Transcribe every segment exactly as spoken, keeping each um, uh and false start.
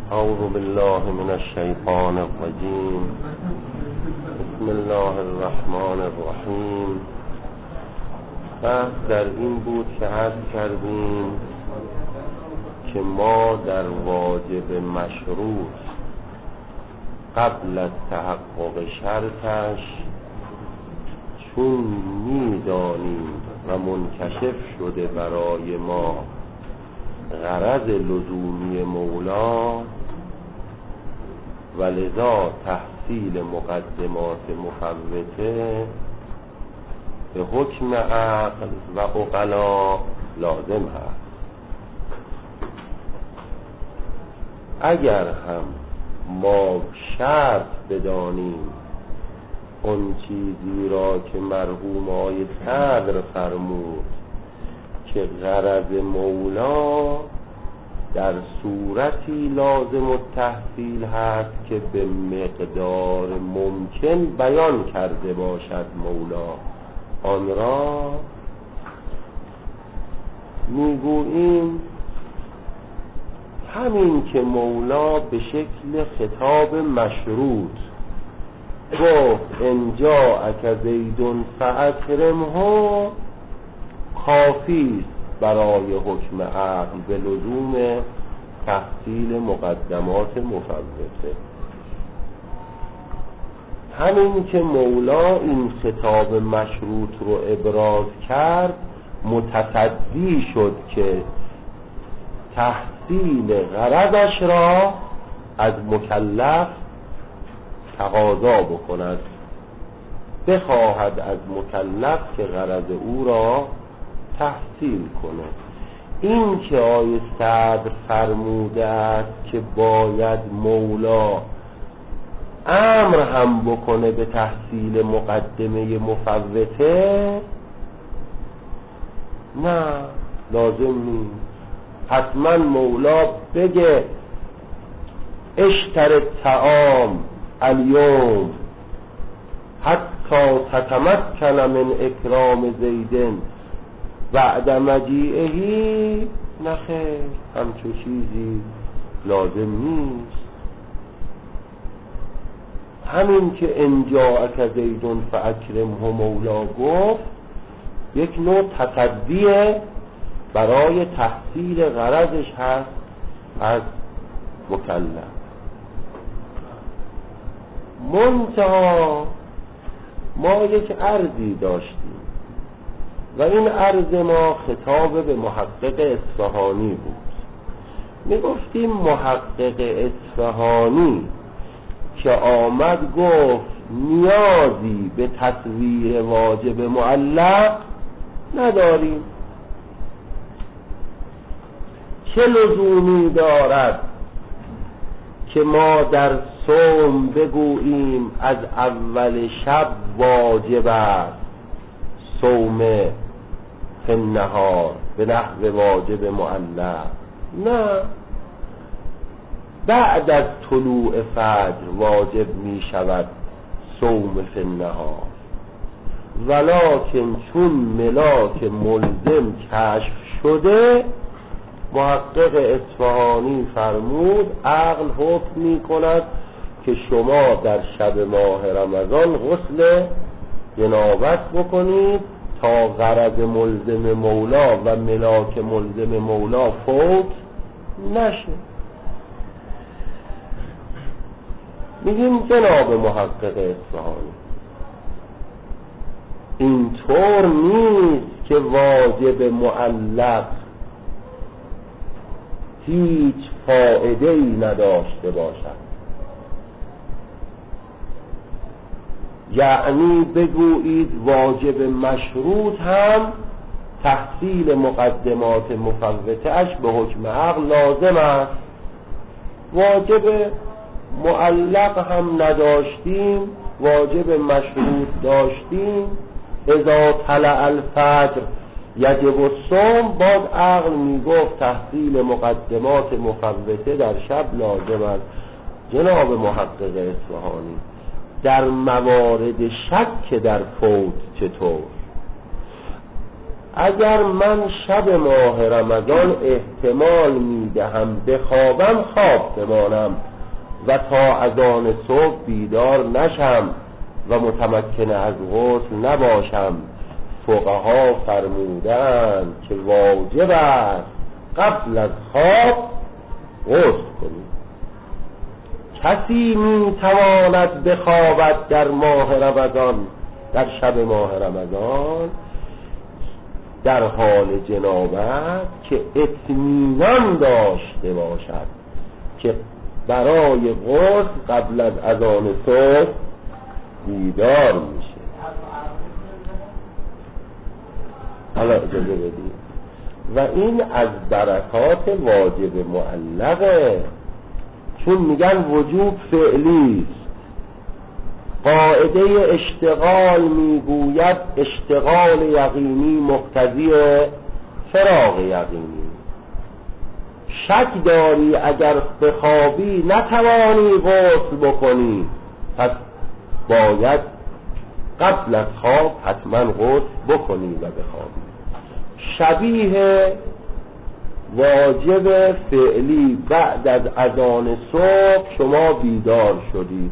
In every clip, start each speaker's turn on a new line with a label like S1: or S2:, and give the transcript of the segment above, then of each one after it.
S1: اعوذ بالله من الشیطان الرجیم. بسم الله الرحمن الرحیم. بحث در این بود که عرض کردیم که ما در واجب مشروط قبل از تحقق شرطش چون می‌دانیم و منکشف شده برای ما غرض لزومی مولا و لذا تحصیل مقدمات مفوته به حکم عقل و عقلا لازم هست. اگر هم ما شرط بدانیم اون چیزی را که مرحوم آقای صدر فرمود که غرض مولا در صورتی لازم التحصیل هست که به مقدار ممکن بیان کرده باشد مولا، آن را میگوییم همین که مولا به شکل خطاب مشروط گفت ان جاءک زید فاکرمه کافی است برای حکم عقل به لزوم تحصیل مقدمات مفوته. همین که مولا این خطاب مشروط رو ابراز کرد متصدی شد که تحصیل غرضش را از مکلف تقاضا بکند، بخواهد از مکلف که غرض او را تحصیل کنه. این که آیه صدر فرموده است که باید مولا امر هم بکنه به تحصیل مقدمه مفوته، نه لازم نیست. حتما مولا بگه اشتر الطعام الیوم حتی تتمکن من اکرام زیدن بعد مجیئهی، نخیر، همچو چیزی لازم نیست. همین که ان جاءک زید فاکرمه مولا گفت یک نوع تصدیه برای تحصیل غرضش هست از مکلف. منتها ما یک عرضی داشتیم و این عرض ما خطاب به محقق اصفهانی بود. می گفتیم محقق اصفهانی که آمد گفت نیازی به تصویر واجب معلق نداریم، چه لزومی دارد که ما در صوم بگوییم از اول شب واجب است صوم فی النهار به نحو واجب معلق، نه، بعد از طلوع فجر واجب می شود صوم فی النهار. ولکن چون ملاک ملزم کشف شده محقق اصفهانی فرمود عقل حکم می کند که شما در شب ماه رمضان غسل جنابت بکنید تا غرض ملزم مولا و ملاک ملزم مولا فوت نشه. میگیم جناب محقق اصفهانی اینطور نیست که واجب معلق هیچ فائده ای نداشته باشد، یعنی بگویید واجب مشروط هم تحصیل مقدمات مفوته اش به حکم عقل لازم است، واجب معلق هم نداشتیم واجب مشروط داشتیم. اذا طلع الفجر یجب الصوم، باز عقل میگفت تحصیل مقدمات مفوته در شب لازم است. جناب محقق اصفهانی در موارد شک در فوت چطور؟ اگر من شب ماه رمضان احتمال میدهم بخوابم خواب بمانم و تا اذان صبح بیدار نشم و متمکن از غسل نباشم، فقها فرمودند که واجب است قبل از خواب غسل کنید. کسی میتواند بخوابد در ماه رمضان، در شب ماه رمضان، در حال جنابت که اطمینان داشته باشد که برای غسل قبل از اذان صبح بیدار میشه. حالا اجازه بدید، و این از برکات واجب معلقه، چون میگن وجوب فعلی است. قاعده اشتغال میگوید اشتغال یقینی مقتضی فراغ یقینی. شک داری اگر بخوابی نتوانی غسل بکنی، پس باید قبل از خواب حتما غسل بکنی و بخوابی. شبیه واجب فعلی بعد از اذان صبح شما بیدار شدید،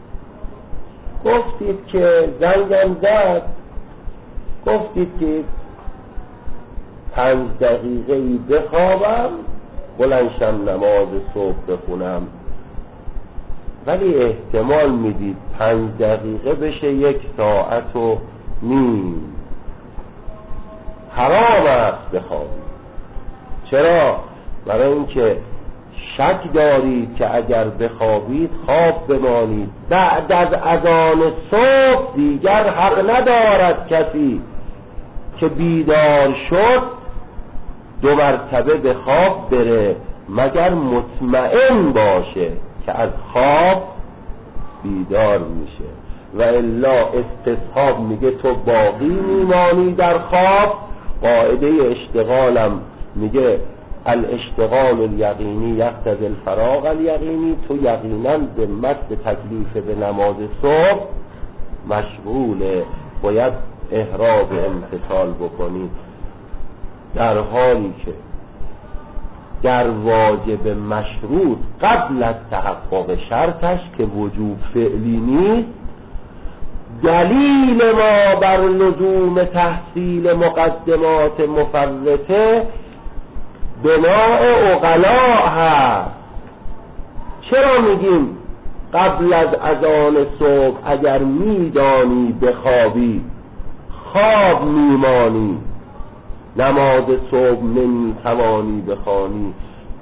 S1: گفتید که زنگم زد، گفتید که پنج دقیقه ای بخوابم بلنشم نماز صبح بخونم، ولی احتمال میدید پنج دقیقه بشه یک ساعت و نیم. حرام است بخوابید. چرا؟ برای اینکه شک دارید که اگر بخوابید خواب بمانید. بعد از اذان صبح دیگر حق ندارد کسی که بیدار شد دو مرتبه به خواب بره مگر مطمئن باشه که از خواب بیدار میشه، و الا استصحاب میگه تو باقی میمانی در خواب. قاعده اشتغالم میگه الاشتغال الیقینی یقتضی الفراغ الیقینی، تو یقینا به مد تکلیف به نماز صبح مشغوله، باید احرام امتثال بکنی، در حالی که در واجب مشروط قبل از تحقق شرطش که وجوب فعلی نیست، دلیل ما بر لزوم تحصیل مقدمات مفوته بناء عقلاء هست. چرا میگیم قبل از اذان صبح اگر میدانی بخوابی خواب میمانی، نماز صبح نمیتوانی بخوانی،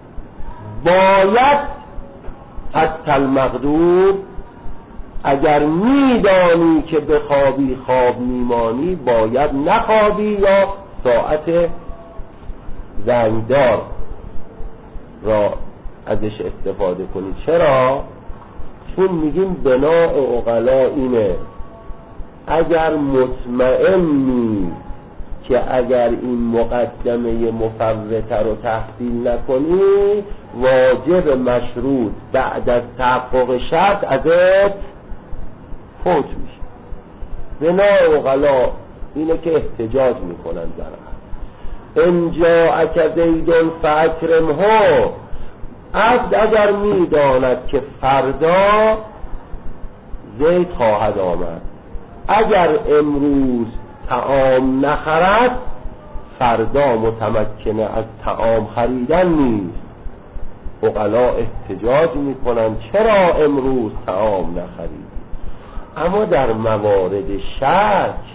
S1: باید حتی المقدور اگر میدانی که بخوابی خواب میمانی باید نخوابی یا ساعت زنگدار را ازش استفاده کنی. چرا؟ چون میگیم بناء عقلا اینه اگر مطمئنی که اگر این مقدمه مفوته رو تحصیل نکنی واجب مشروط بعد از تحقق شرط ازت فوت میشه. بناء عقلا اینه که احتجاج میکنن در ان جاءک زید فاکرمه. عبد اگر میداند که فردا زید خواهد آمد، اگر امروز طعام نخرد فردا متمکن از طعام خریدن نیست. عقلا احتجاج میکنن چرا امروز طعام نخرید. اما در موارد شک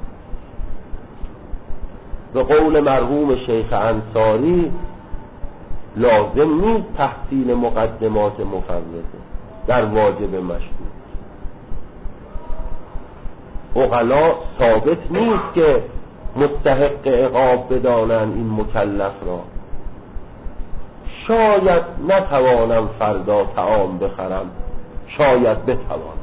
S1: به قول مرحوم شیخ انصاری لازم نیست تحصیل مقدمات مفوته در واجب مشروط. عقلا ثابت نیست که مستحق عقاب بدانن این مکلف را. شاید نتوانم فردا طعام بخرم، شاید بتوانم.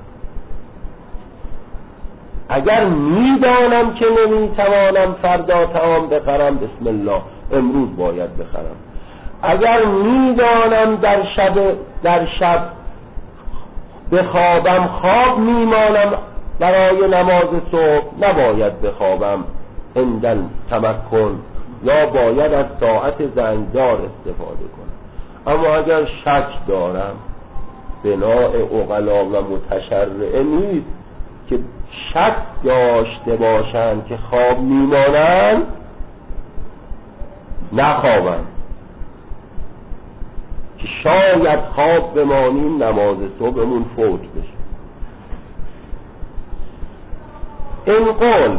S1: اگر میدانم که نمیتوانم فردا طعام بخرم، بسم الله امروز باید بخرم. اگر میدانم در شب در شب بخوابم خواب میمانم برای نماز صبح، نباید بخوابم، عند تمکن یا باید از ساعت زنگدار استفاده کنم. اما اگر شک دارم، بناء عقلا و متشرعه نیست که شک داشته باشند که خواب میمانند نخوابند، که شاید خواب بمانیم نماز صبحمون فوت بشه. این قول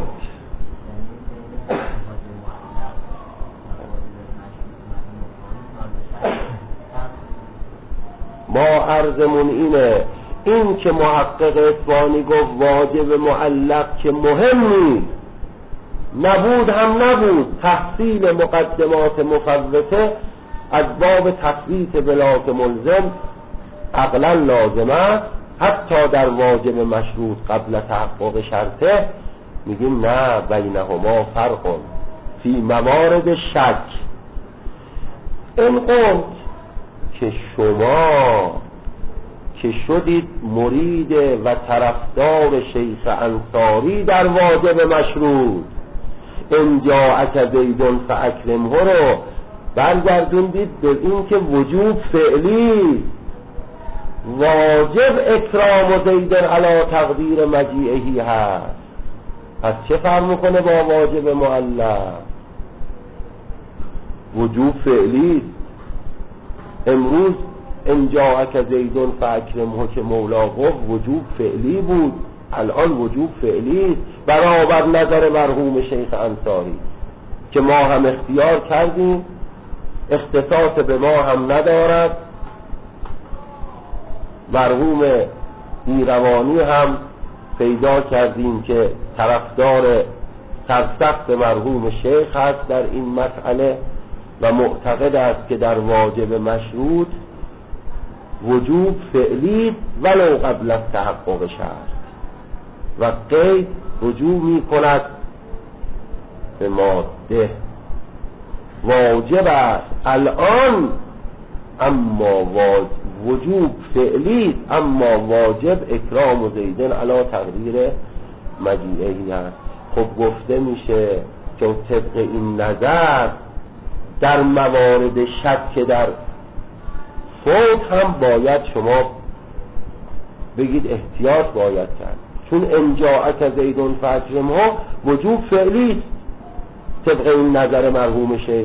S1: ما عرضمون اینه، این که محقق اصفهانی گفت واجب معلق که مهم نیست، نبود هم نبود، تحصیل مقدمات مفوته از باب تثبیت بلاک ملزم عقلا لازم است. حتی در واجب مشروط قبل تحقق شرطه میگیم نه، بینهما فرق فی موارد شک. این قول که شما که شدید مرید و طرفدار شیخ انصاری در واجب مشروط، ان جاءک زید فاکرمه رو برگردوندید به این که وجوب فعلی، واجب اکرام زید علی تقدیر مجیعهی هست. پس چه فرق میکنه با واجب معلق؟ وجوب فعلی. امروز ان جاءک زید فاکرمه که مولا گفت وجوب فعلی بود، الان وجوب فعلی برابر نظر مرحوم شیخ انصاری که ما هم اختیار کردیم، اختصاص به ما هم ندارد. مرحوم ایروانی هم پیدا کردیم که طرفدار سرسخت مرحوم شیخ هست در این مسئله و معتقد است که در واجب مشروط وجوب فعلی ولو قبل از تحقق شرط، و قید رجوع می کند به ماده واجب است الان، اما وجوب فعلی، اما واجب اکرام زیدن علی تقدیر مجیعهی است. خب گفته میشه که طبق این نظر در موارد شک در فوت هم باید شما بگید احتیاط باید کرد، چون ان جاءک زید فاکرمه وجوب فعلی طبق این نظر مرحوم شیخ،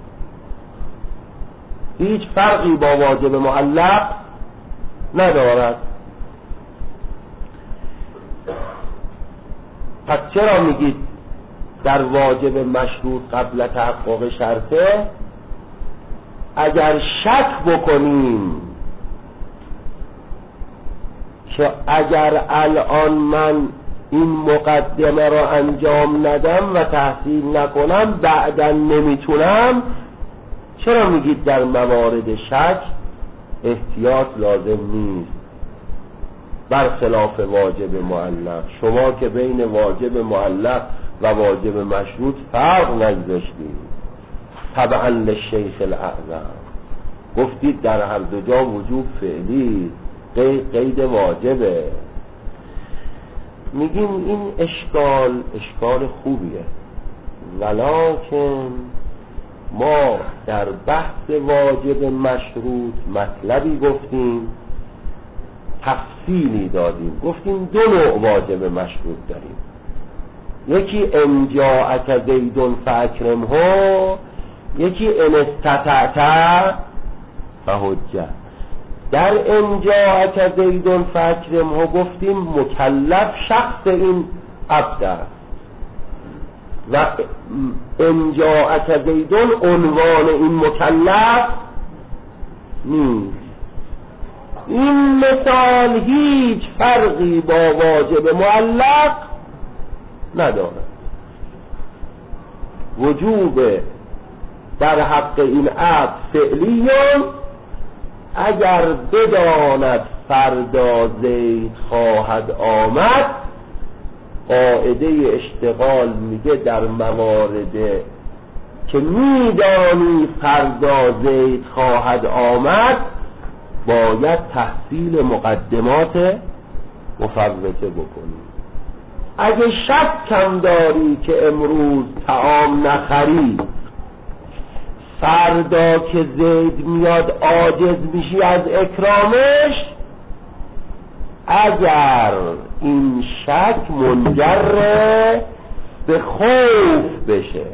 S1: هیچ فرقی با واجب معلق ندارد. پس چرا میگید در واجب مشروط قبل تحقق شرطه اگر شک بکنیم که اگر الان من این مقدمه را انجام ندم و تحصیل نکنم بعداً نمیتونم، چرا میگید در موارد شک احتیاط لازم نیست برخلاف واجب معلق؟ شما که بین واجب معلق و واجب مشروط فرق نگذاشتید، تبعا للشیخ الاعظم گفتید در هر دو جا وجوب فعلی، قید, قید واجبه. میگیم این اشکال اشکال خوبیه، ولکن ما در بحث واجب مشروط مطلبی گفتیم، تفصیلی دادیم، گفتیم دو نوع واجب مشروط داریم، یکی ان جاءک زید فاکرمه، یکی ان استطعت فحجه. در ان جاءک زید فاکرمه گفتیم مکلف شخص این عبد است و ان جاءک زید عنوان این مکلف نیست. این مثال هیچ فرقی با واجب معلق ندارد. وجوب در حق این عبد فعلیون، اگر بداند فردا زید خواهد آمد، قاعده اشتغال میگه در موارد که میدانی فردا زید خواهد آمد باید تحصیل مقدمات مفوته بکنی. اگه شک کم داری که امروز طعام نخری، فردا که زید میاد عاجز میشی از اکرامش، اگر این شک منجر به خوف بشه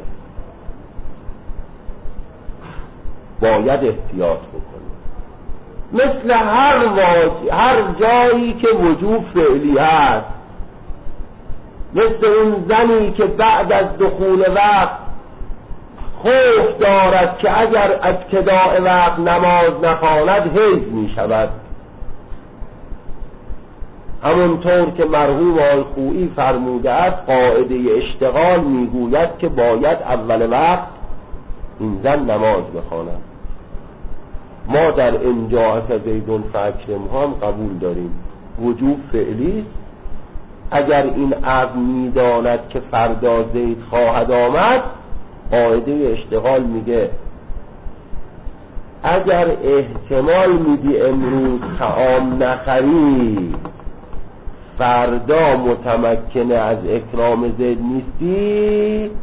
S1: باید احتیاط بکنی. مثل هر واجی، هر جایی که وجوب فعلی هست، مثل اون زنی که بعد از دخول وقت خوف دارد که اگر ابتداء وقت نماز نخواند حیض می شود، همونطور که مرحوم آقای خویی فرموده است قاعده اشتغال میگوید که باید اول وقت این زن نماز بخواند. ما در انجاء زیدون فاکرم هم قبول داریم وجوب فعلی. اگر این عبد میداند که فردا زید خواهد آمد، قاعده اشتغال میگه اگر احتمال میدی امروز طعام نخری، فردا متمکن از اکرام زید نیستی،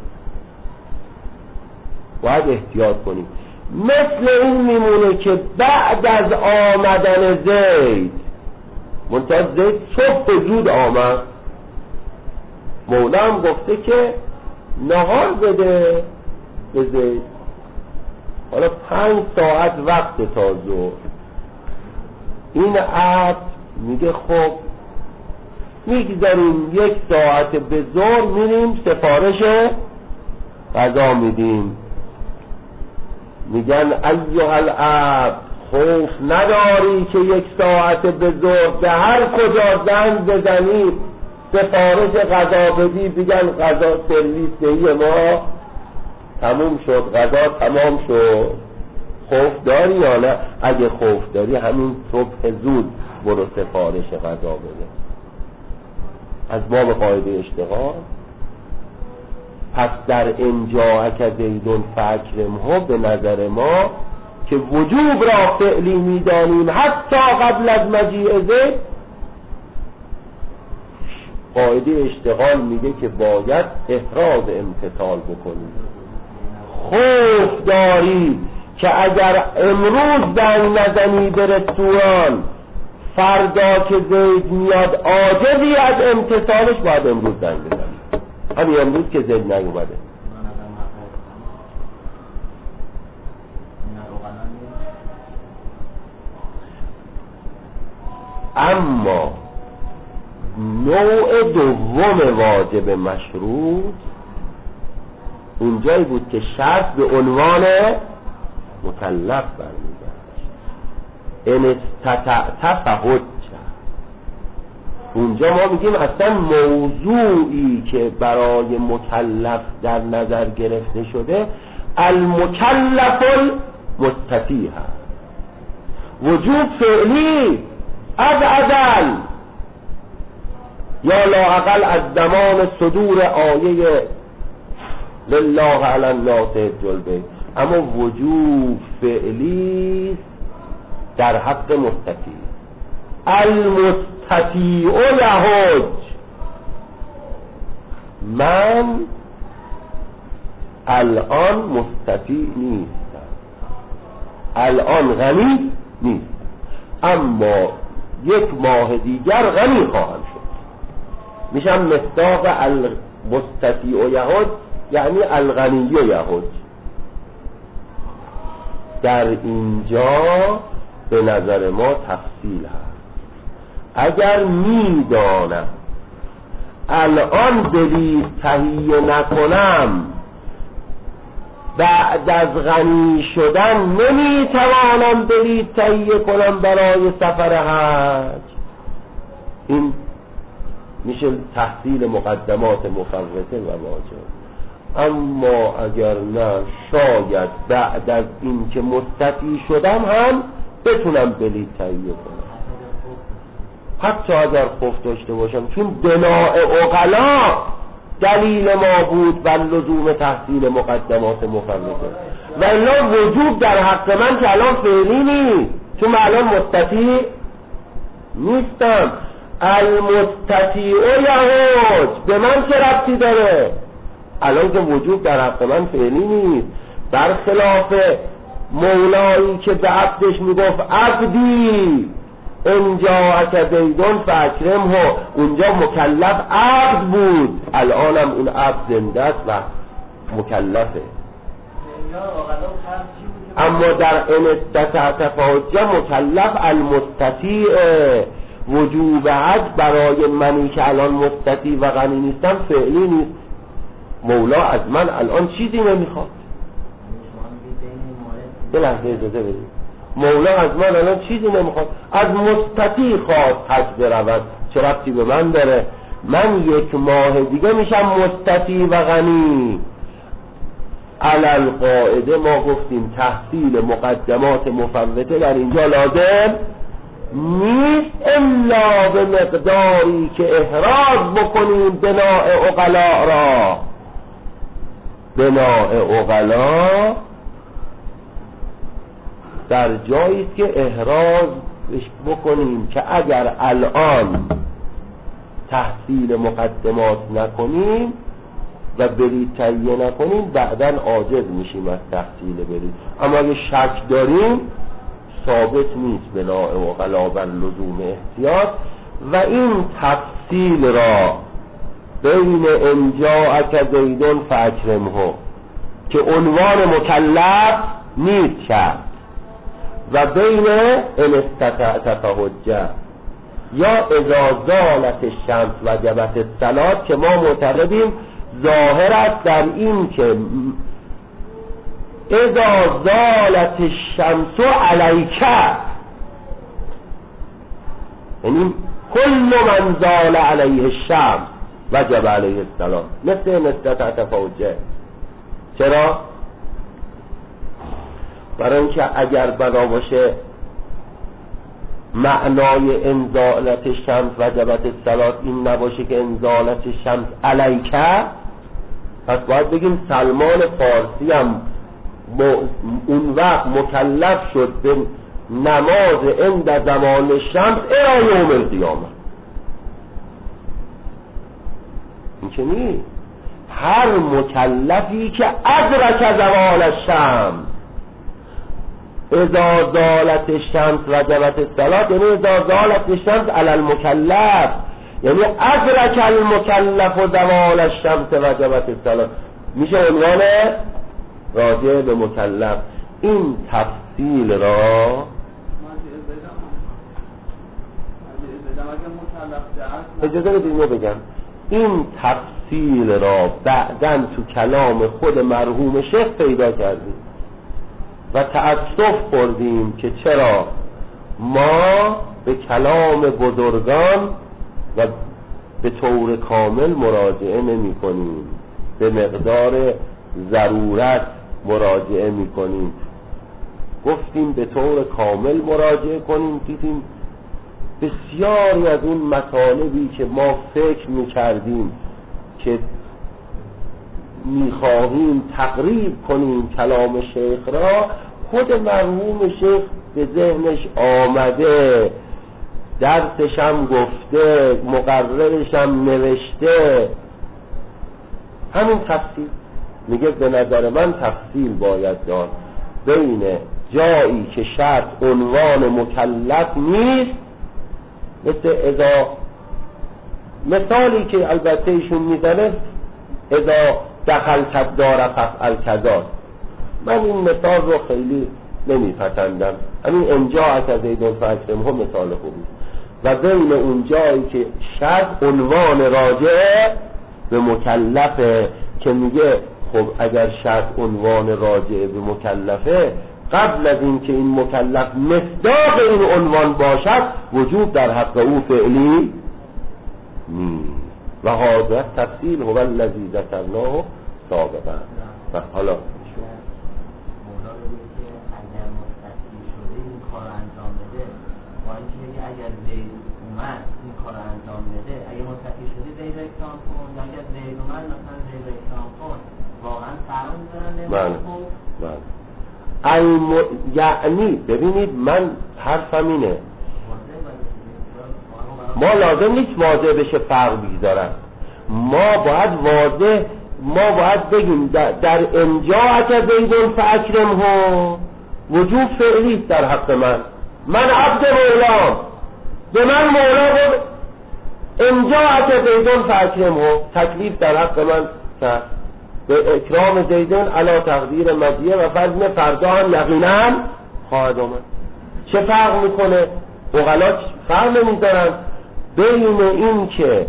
S1: باید احتیاط کنی. مثل این میمونه که بعد از آمدن زید، منتها زید صبح زود آمد، مولا هم گفته که نهار بده به زید، حالا پنج ساعت وقت تا ظهر. این عبد میگه خب میگذاریم یک ساعت به ظهر میریم سفارش غذا میدیم. میگن ایها العبد، خوف نداری که یک ساعت به ظهر به هر کجا زنگ بزنی سفارش غذا بدی بگن غذا سرویس دهی ما تموم شد، غذا تمام شد؟ خوف داری یا نه؟ اگه خوف داری همین صبح زود برو سفارش غذا بده. از باب قاعده اشتغال. پس در انجاءک زیدون فاکرمه به نظر ما که وجوب را فعلی میدانیم حتی قبل از مجیء زید، قاعده اشتغال میگه که باید احراز امتثال بکنیم. خوف داری که اگر امروز زنگ نزنی به رستوران، فردا که زید میاد عاجزی از امتثالش، باید امروز زنگ بزنی. همین امروز که زید نیومده. اما نوع دوم واجب مشروط اونجایی بود که شرط به عنوان مکلف برمیگشت. ان استطعت فحج. اونجا ما میگیم اصلا موضوعی که برای مکلف در نظر گرفته شده المکلف المستطیع هست. وجوب فعلی از ازل یا لااقل از زمان صدور آیه لله علی الناس حج البیت، اما وجوب فعلی در حق مستطیع. المستطیع یحج. من الان مستطیع نیستم، الان غنی نیست، اما یک ماه دیگر غنی خواهم شد. میشم مصداق المستطیع یحج، یعنی الغنی یحج. در اینجا به نظر ما تفصیل هست. اگر میدانم الان بلیط تهیه نکنم بعد از غنی شدن نمیتوانم بلیط تهیه کنم برای سفر حج، این میشه تحصیل مقدمات مفوته و واجب. اما اگر نه، شاید بعد از این که مستطیع شدم هم بتونم بلیط تهیه کنم، حتی اگر خوف داشته باشم، چون بناء عقلا دلیل ما بود بر لزوم تحصیل مقدمات مفوته. و الا وجوب در حق من که الان فعلی نیست، چون من الان مستطیع نیستم. المستطیع یهود به من چه ربطی داره؟ الان که وجود در حق من فعلی نیست، برخلاف مولایی که به عبدش میگفت عبدی انجا زیدون فاکرمه، اونجا مکلف عبد بود، الانم اون عبد زنده است و مکلفه. اما در انستطعت فحجه مکلف المستطیع. وجوب حج برای منی که الان مستطیع و غنی نیستم فعلی نیست. مولا از من الان چیزی نمیخواد. یه لحظه اجازه بدید. مولا از من الان چیزی نمیخواد، از مستطیع خواست حج برود، چه ربطی به من داره؟ من یک ماه دیگه میشم مستطیع و غنی. علل قاعده ما گفتیم تحصیل مقدمات مفوته در اینجا لازم نیست الا به مقداری که احراز بکنیم بناء عقلاء را. بناء عقلاء در جایی است که احراز بکنیم که اگر الان تحصیل مقدمات نکنیم و برید تهیه نکنیم بعداً عاجز میشیم از تحصیل برید. اما اگه شک داریم ثابت نیست بناء عقلاء بر لزوم احتیاط. و این تفصیل را بین انجاءک زیدون فاکرمه که عنوان مکلف نیست کرد و بین انستطعت فحجه یا اذا زالت الشمس وجبت الصلاة که ما معتقدیم ظاهر است در این که اذا زالت الشمس علیک، یعنی کل من زال علیه الشمس وجب علیه الصلاة، مثل انستطعت فحجه. چرا؟ برای اینکه اگر بنا باشه معنای انزالت الشمس وجبت الصلاة این نباشه که انزالت الشمس علیک، پس باید بگیم سلمان فارسی هم اون وقت مکلف شد به نماز عند زمان الشمس الی یوم القیامه. این که نیست. هر مکلفی که ادرک زوال الشمس اذا زالت الشمس وجبت الصلاة، یعنی اذا زالت الشمس علی المکلف، یعنی ادرک المکلف زوال الشمس وجبت الصلاة، میشه عنوان راجع به مکلف. این تفصیل را اجازه بدید بگم، این تفصیل را بعداً تو کلام خود مرحوم شیخ پیدا کردیم و تأسف خوردیم که چرا ما به کلام بزرگان و به طور کامل مراجعه نمی کنیم، به مقدار ضرورت مراجعه می کنیم. گفتیم به طور کامل مراجعه کنیم، دیدیم بسیاری از اون مطالبی که ما فکر می کردیم که می خواهیم تقریب کنیم کلام شیخ را، خود مرحوم شیخ به ذهنش آمده، درسش هم گفته، مقررش هم نوشته. همین تفصیل میگه به نظر من تفصیل باید داد بین جایی که شرط عنوان مکلف نیست، مثل اذا، مثالی که البته ایشون میزنه اذا دخلت الدار فافعل کذا، من این مثال رو خیلی نمیپسندم. همین انجاءک زیدون فاکرمه مثال خوبی. و بین اون جایی که شرط عنوان راجع به مکلفه که میگه خب اگر شرط عنوان راجع به مکلفه، قبل از این که این مکلف مصداق این عنوان باشد وجود در حق او فعلی نیست. و هذا تفصیل هو الذی ذکرناه سابقا. و حالا
S2: اگر زید اومد این کار انجام بده، اگه مستقی شدی زید اکرام کن، یا اگر زید اومد مثلا زید اکرام کن، واقعا فرق میذارن نمون.
S1: بله الم... یعنی ببینید من حرفم اینه، ما لازم نیست واضح بشه فرق بگذارن، ما باید واضح ما باید بگیم در, در انجاعت زیدون فاکرمه وجوب فعلی در حق من، من عبد مولام، به من مولا گفت انجاعت زیدون فاکرمه، تکلیف در حق من کرد به اکرام زیدون علا تقدیر مزیه و فضل فردا هم یقینا خواهد آمد. چه فرق میکنه؟ اغلا فرق نمیذارن بین این که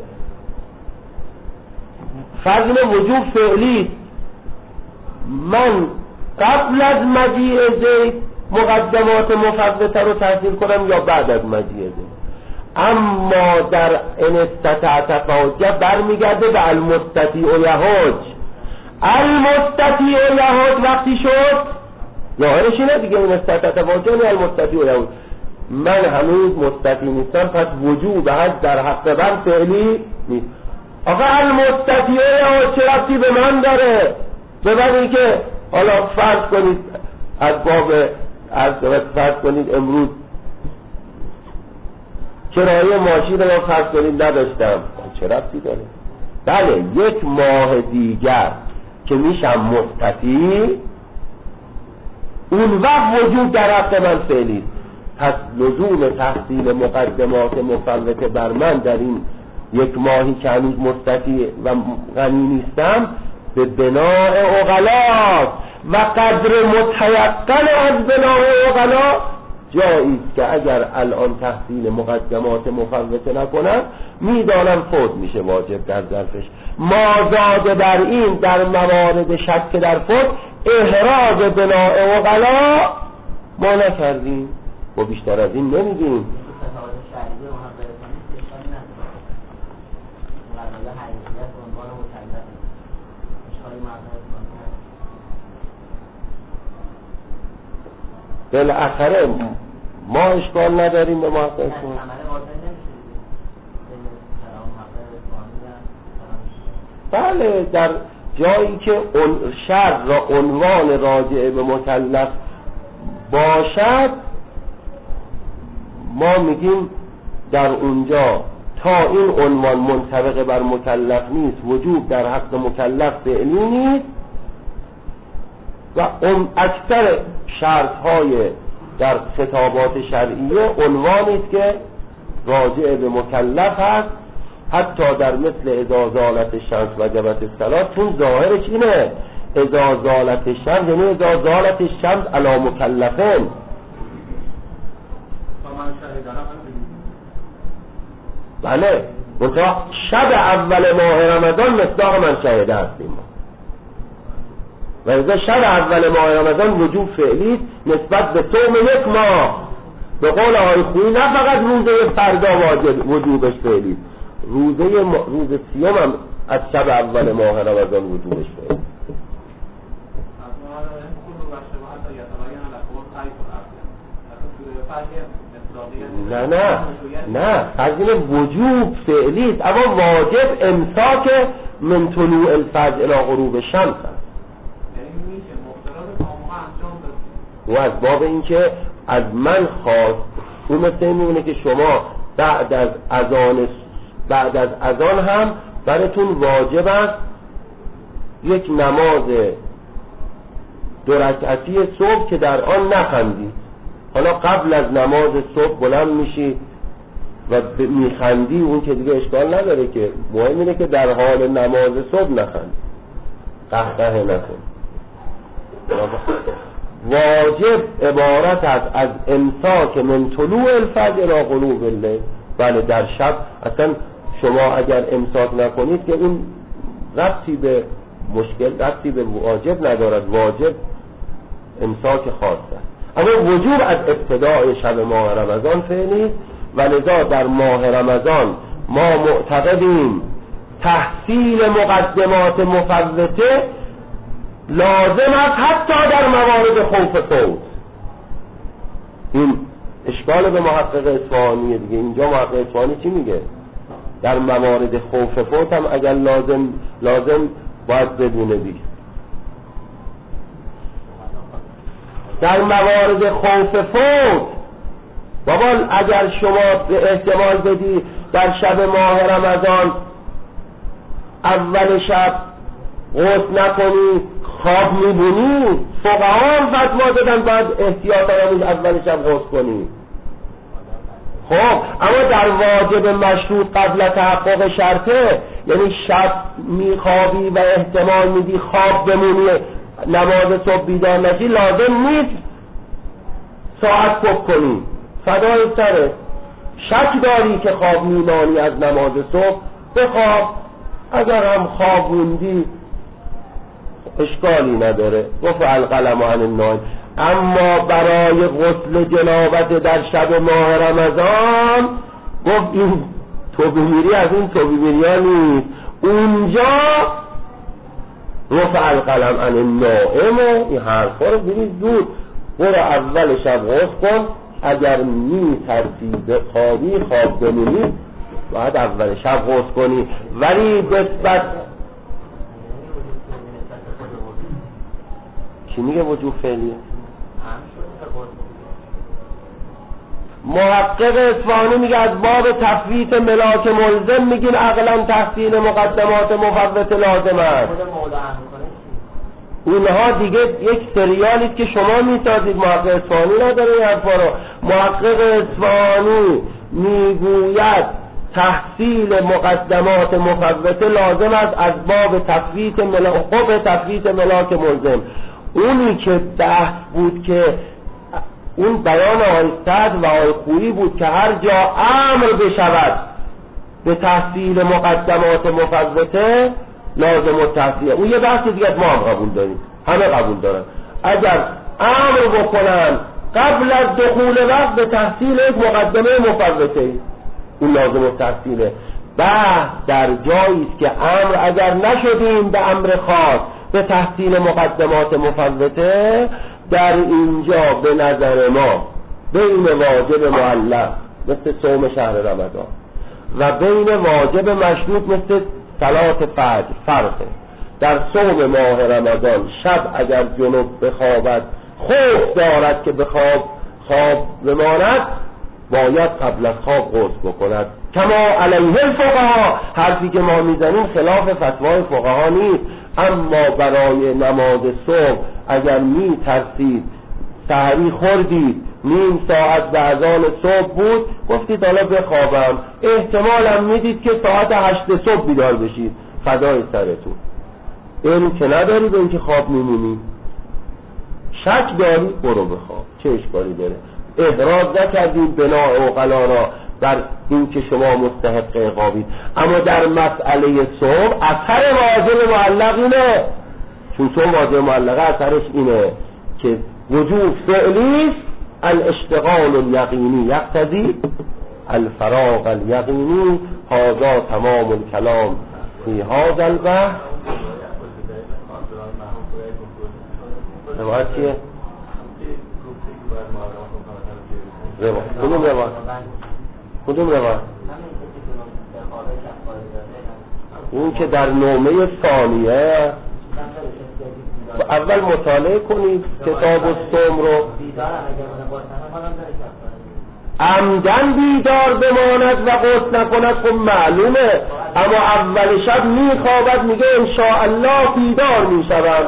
S1: فضل وجوب فعلی من قبل از مجیء زید مقدمات مفوته رو تحصیل کنم یا بعد از مجیء زید، اما در ان استطعت فوجه برمیگرده به المستطیع یهوج. المستطیع یهوج وقتی شد ظاهرش اینه دیگه، این استطعت فوجه یعنی المستطیع یهوج، من هنوز مستطیع نیستم، پس وجوب حج در حق من فعلی نیست. آقا المستطیع یهوج چه ربطی به من داره؟ ببینید که حالا فرض کنید از باب از فرض کنید امروز کرایه ماشین رو فرض کنید نداشتم، چه ربطی داره؟ بله یک ماه دیگر که میشم مستطیع اون وقت وجود در حق من فعلی، پس لزوم تحصیل مقدمات مفوته بر من در این یک ماهی که هنوز مستطیع و غنی نیستم به بناء عقلا و قدر متیقن از بناء عقلا جایی که اگر الان تحصیل مقدمات مفوته نکنم میدانم فوت میشه واجب در ظرفش. ما زاده بر این در موارد شک در فوت احراز بناء عقلا ما نکردیم و بیشتر از این نمیگیم. بالاخره ما اشکال نداریم به محقق اسم. بله در جایی که شرط را عنوان راجع به مکلف باشد ما میگیم در اونجا تا این عنوان منطبق بر مکلف نیست وجوب در حق مکلف فعلی نیست و اون اکثر شرط های در خطابات شرعیه عنوانی است که راجع به مکلف هست، حتی در مثل اذا زالت الشمس وجبت الصلاة، چون ظاهرش اینه اذا زالت الشمس یعنی اذا زالت الشمس علی مکلفین. بله منتها شب اول ماه رمضان مصداق من شهده هستیم و اذا شب اول ماه رمضان وجوب فعلی نسبت به صوم یک ماه. به قول آقای خویی نه فقط روزه فردا واجب وجوبش فعلی، روزه م... روز سیوم هم از شب اول ماه رمضان وجوبش فعلی. نه نه نه فضل وجوب فعلی است، اما واجب امساک من طلوع الفجر الی غروب الشمس است. و از باب این که از من خواست اون مثل این میمونه که شما بعد از اذان بعد از اذان هم براتون واجب است یک نماز دو رکعتی صبح که در آن نخندید. حالا قبل از نماز صبح بلند میشی و میخندی اون که دیگه اشکال نداره، که مهم اینه که در حال نماز صبح نخندی، قهقه نکن. واجب عبارت است از امساک من طلوع الفجر الی غروب الليل. بله در شب اصلا شما اگر امساک نکنید که این ربطی به مشکل ربطی به واجب ندارد، واجب امساک خاص است. اما وجوب از ابتداء شب ماه رمضان فعلی و لذا در ماه رمضان ما معتقدیم تحصیل مقدمات مفوته لازم است حتی در موارد خوف فوت. این اشکال به محقق اصفهانیه دیگه. اینجا محقق اصفهانی چی میگه؟ در موارد خوف فوت هم اگر لازم لازم باید بدونه دیگه. در موارد خوف فوت بابا اگر شما به احتمال بدی در شب ماه رمضان اول شب غسل نکنی خواب میبینی، فقها هم فتوا دادن باید احتیاطاً اول شب غسل کنی. خب اما در واجب مشروط قبل تحقق شرطه، یعنی شب میخوابی و احتمال میدی خواب بمونی نماز صبح بیدار نشی، لازم نیست ساعت کپ کنی، فدای سره. شک داری که خواب میمانی از نماز صبح بخواب، اگر هم خوابوندی اشکالی نداره. گفت القلم عن النائم. اما برای غسل جنابت در شب ماه رمضان گفت این توبه میری از این توبه میری ها نیست، اونجا رفع القلم عن النائم. این حرفا رو بری زود برو اول شب غسل کن، اگر می ترسی به خوابی خواب بمونی باید اول شب غسل کنی. ولی نسبت چی میگه وجوب فعلیه؟ محقق اصفهانی میگه از باب تفویت ملاک ملزم میگین عقلا تحسین مقدمات مفوت لازم است. اونها دیگه یک سریالیست که شما میسازید، محقق اصفهانی نداره این حرفا رو. محقق اصفهانی میگوید تحصیل مقدمات مفوت لازم است از باب تفویت ملاک تفویت ملاک ملزم. اونی که بحث بود که اون بیان آقای صدر و آقای خویی بود که هر جا امر بشود به تحصیل مقدمات مفوته لازم التحصیل. اون یه بحث دیگه ما هم قبول داریم، همه قبول دارن. اگر امر بکنن قبل از دخول وقت به تحصیل یک مقدمه مفوته، اون لازم التحصیله. بحث در جایی است که امر اگر نشدیم به امر خاص به تحصیل مقدمات مفوته، در اینجا به نظر ما بین واجب معلق مثل صوم شهر رمضان و بین واجب مشروط مثل صلات فجر فرقه. در صوم ماه رمضان شب اگر جنوب بخوابد خوف دارد که بخواب خواب بماند، باید قبل از خواب غسل بکند. کما علیه الفقها، حرفی که ما میزنیم خلاف فتوای فقها نیست. اما برای نماز صبح اگر می ترسید سحری خوردید نیم ساعت به اذان صبح بود، گفتید حالا بخوابم، احتمالم میدید که ساعت هشت صبح بیدار بشید، فدای سرتون. این که نداری به اینکه خواب میمونی، شک داری برو بخواب، چه اشکالی داره؟ احراز نکردید بنا عقلا را در این که شما مستحق عقابید. اما در مسئله صوم اثر واجب معلق اینه، چون صوم واجب معلقه اثرش اینه که وجوب فعلی الاشتغال الیقینی یقتضی الفراغ الیقینی. هذا تمام الکلام فی هذا البحث. روایت چیه؟ روایت کدوم روایت؟ کدوم روایت؟ اون که در نامه ثانیه اول مطالعه کنید کتاب الصوم رو. عمدن بیدار بماند و غسل نکند خب معلومه، اما اول شب میخوابد میگه انشاءالله بیدار میشود.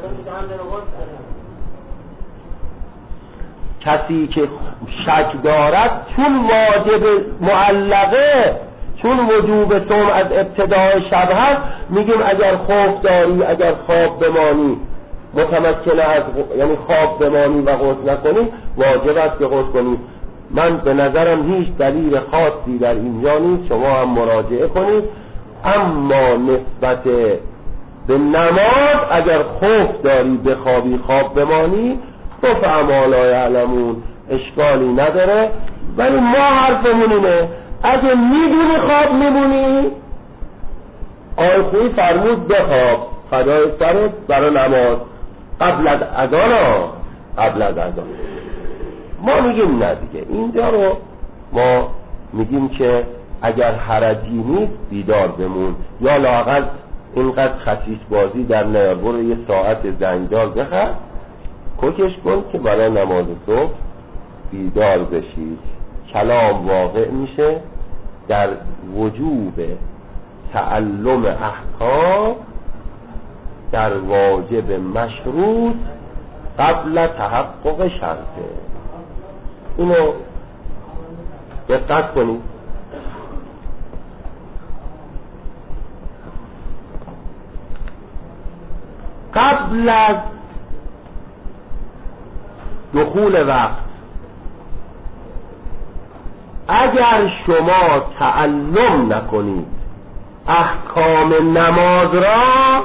S1: کسی که شک دارد چون واجب معلقه، چون وجوب صوم از ابتدای شب هست، میگیم اگر خوف داری، اگر خواب بمانی متمکن از یعنی خواب بمانی و غسل نکنی، واجب است که غسل کنی. من به نظرم هیچ دلیل خاصی در اینجا نیست، شما هم مراجعه کنید. اما نسبت به نماز اگر خوف داری بخوابی خواب بمانی، تو فهما لا یعلمون، اشکالی نداره. ولی ما حرفمون اینه اگه میدونی خواب میمونی، آقای خویی فرمود بخواب، فدای سرت برای نماز قبل از اذان ها، قبل از اذان. ما میگیم نه دیگه، اینجا رو ما میگیم که اگر حرجی نیست بیدار بمون، یا لااقل اینقدر خسیس بازی در نیار، برو یه ساعت زنگدار بخر کوکش کن که برای نماز صبح بیدار بشید. کلام واقع میشه در وجوب تعلم احکام در واجب مشروط قبل تحقق شرطه. اینو دقت کنید. قبل از دخول وقت اگر شما تعلم نکنید احکام نماز را،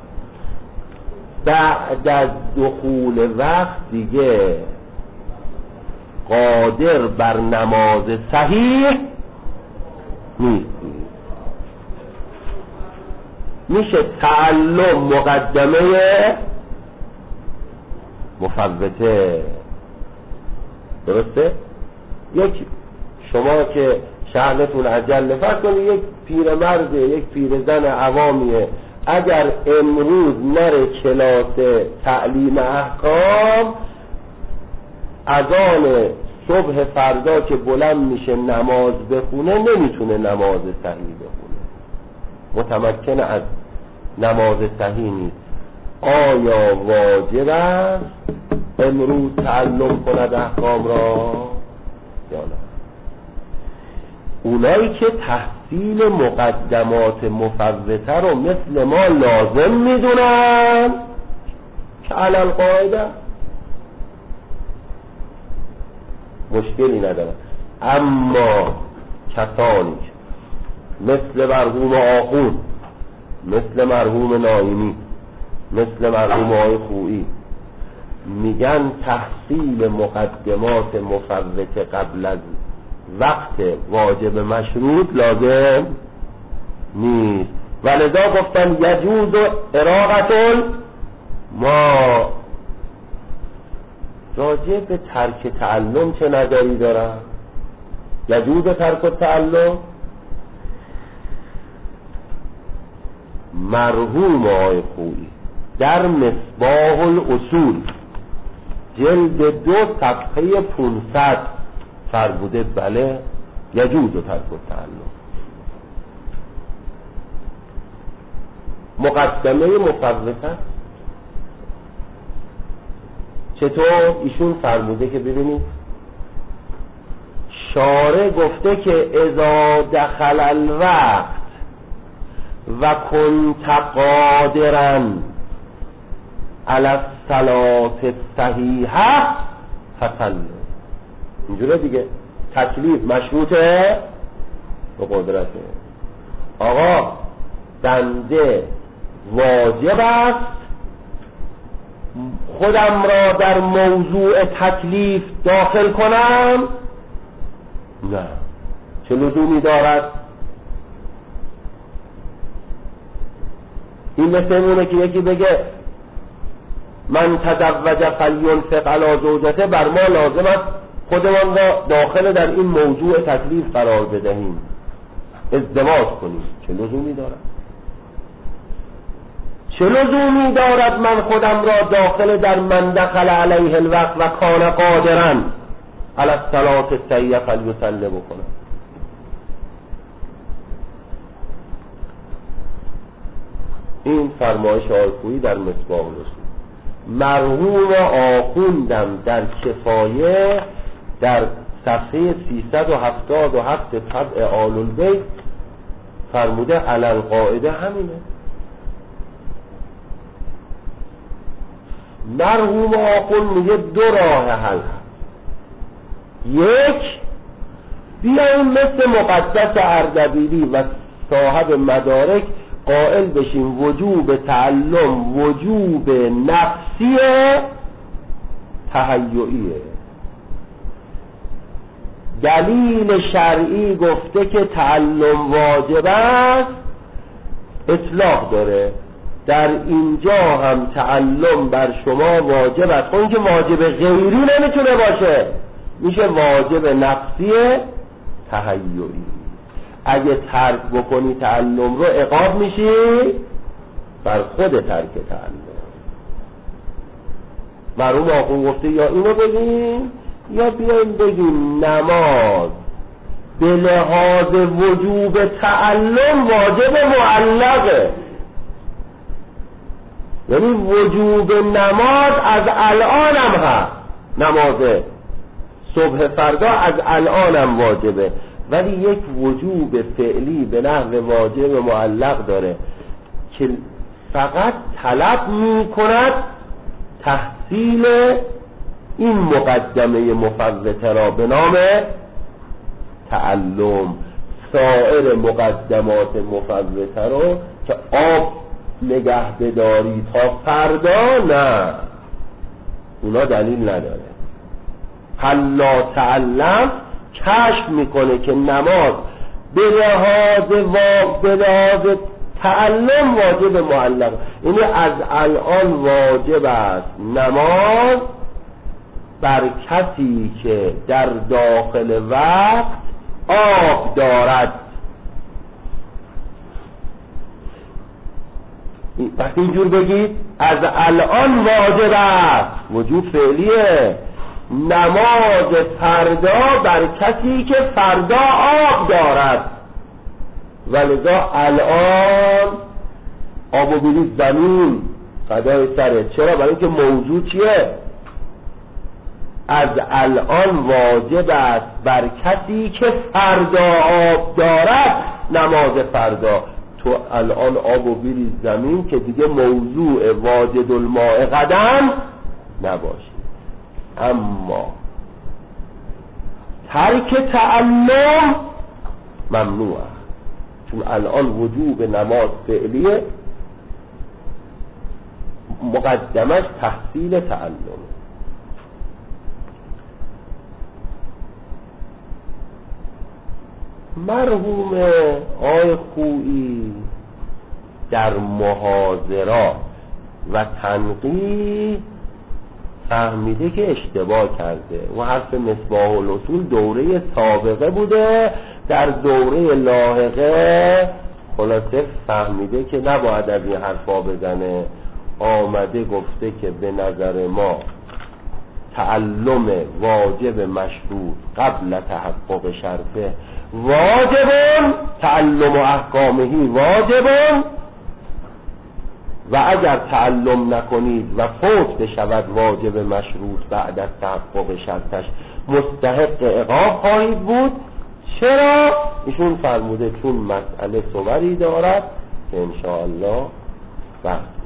S1: بعد از دخول وقت دیگه قادر بر نماز صحیح نیستید. میشه تعلم مقدمه مفوته. درسته؟ یک شما که شأنتون عجل فرض کنید یک پیرمرد یک پیرزن عوامیه، اگر امروز نره کلاس تعلیم احکام، اذان صبح فردا که بلند میشه نماز بخونه نمیتونه نماز صحیح بخونه، متمکن از نماز صحیح نیست. آیا واجب است امروز تعلم کند احکام را یا نه؟ اونایی که تحصیل مقدمات مفوته رو مثل ما لازم میدونن که علی القاعده مشکلی ندارن، اما کسانی مثل مرحوم آخوند، مثل مرحوم نایمی، مثل مرحوم آقای خویی میگن تحصیل مقدمات مفوته قبل از وقت واجب مشروط لازم نیست، ولذا گفتن یجوز اراقة ما. راجع به ترک تعلم چه نظری دارن؟ یجوز ترک تعلم؟ مرحوم آقای خویی در مصباح الاصول جلد دو صفحه پانصد فرموده بله یجوز ترک تعلم. مقدمه مفوته چطور؟ ایشون فرموده که ببینید شارع گفته که اذا دخل الوقت و کنت قادرا علی الصلاة الصحیحه فصل. اینجوره دیگه، تکلیف مشروطه به قدرته. آقا بنده واجب است خودم را در موضوع تکلیف داخل کنم؟ نه. چه لزومی دارد؟ این مثل اونه که یکی بگه من تزوج فلینفق علی زوجته، بر ما لازم است خودمان را داخل در این موضوع تکلیف قرار بدهیم، ازدواج کنیم. چه لزومی دارد؟ چه لزومی دارد من خودم را داخل در من دخل علیه الوقت و کان قادرا علی الصلاة الصحیحه فلیصلی بکنم؟ این فرمایش آقای خویی در مصباح الاصول. مرحوم آخوندم در کفایه در صفحه سیصد و هفتاد و هفت طبع آل البیت فرموده علی القاعده همینه. مرحوم آخوند میگه دو راه حل هست. یک، بیاییم مثل مقدس اردبیلی و صاحب مدارک قائل بشیم وجوب تعلم وجوب نفسی تهیئیه. دلیل شرعی گفته که تعلم واجب است، اطلاق داره. در اینجا هم تعلم بر شما واجب است. اون که واجب غیری نمیتونه باشه، میشه واجب نفسی تهیئی. اگه ترک بکنی تعلم رو عقاب میشی بر خود ترک تعلم. مرحوم آخوند گفته یا اینو بگیم یا بیایم بگیم نماز به لحاظ وجوب تعلم واجب معلقه، یعنی وجوب نماز از الانم هست، نماز صبح فردا از الانم واجبه، ولی یک وجوب فعلی به نحو واجب معلق داره که فقط طلب می کند تحصیل این مقدمه مفوته را به نام تعلم. سایر مقدمات مفوته رو که آب نگه بداری تا فردا، نه، اونا دلیل نداره. حلا تعلم کشف میکنه که نماز به لحاظ و به لحاظ تعلم واجب معلق، یعنی از الان واجب است نماز بر کسی که در داخل وقت آب دارد. وقتی اینجور بگید از الان واجب است، وجوب فعلیه، نماز فردا بر کسی که فردا آب دارد، ولذا الان آب و بریز زمین فدای سره. چرا؟ برای اینکه موضوع چیه؟ از الان واجب است بر کسی که فردا آب دارد نماز فردا. تو الان آب و بریز زمین که دیگه موضوع واجد الماء قدم نباشی. اما ترک تعلم ممنوع است، چون الان وجوب نماز فعلیه، مقدمش تحصیل تعلم. مرحوم آقای خویی در محاضرات و تنقیح فهمیده که اشتباه کرده و حرف مصباح الاصول دوره سابقه بوده، در دوره لاحقه خلاصه فهمیده که نباید از این حرفا بزنه، آمده گفته که به نظر ما تعلم واجب مشروط قبل تحقق شرطه واجبون، تعلم احکامهی واجبون، و اگر تعلم نکنید و فوت بشود واجب مشروط بعد از تحقق شرطش مستحق عقاب خواهید بود. چرا؟ ایشون فرموده چون مسئله صوری دارد که انشاءالله بعد